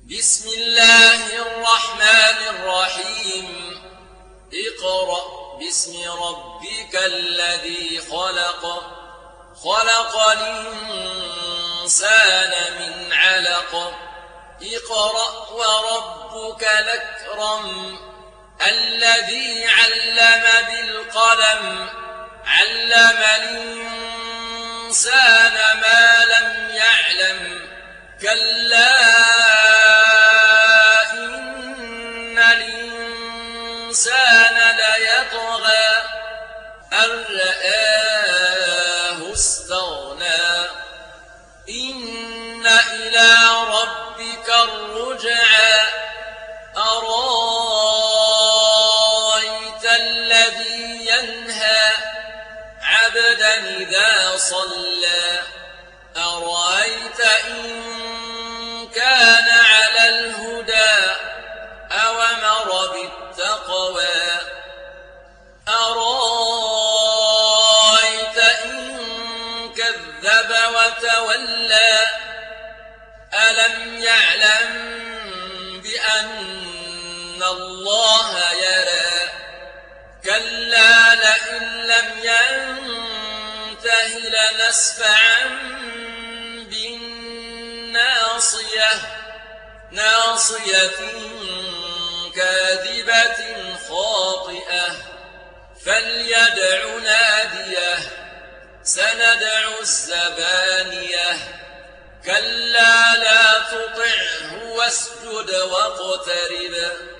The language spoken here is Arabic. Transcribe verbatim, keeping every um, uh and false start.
بسم الله الرحمن الرحيم اقرأ باسم ربك الذي خلق خلق الإنسان من علق اقرأ وربك الأكرم الذي علم بالقلم علم الإنسان ما لم يعلم كلا إن الإنسان ليطغى أن رآه استغنى إن إلى ربك الرجعى أرأيت الذي ينهى عبدا إذا صلى أرأيت إن كان على الهدى أو أمر بالتقوى أرأيت إن كذب وتولى ألم يعلم بأن الله يرى كلا لئن لم ينته لنسفعا بالناصية ناصية كاذبة خاطئة فليدع ناديه سندع الزبانية كلا لا تطعه واسجد واقترب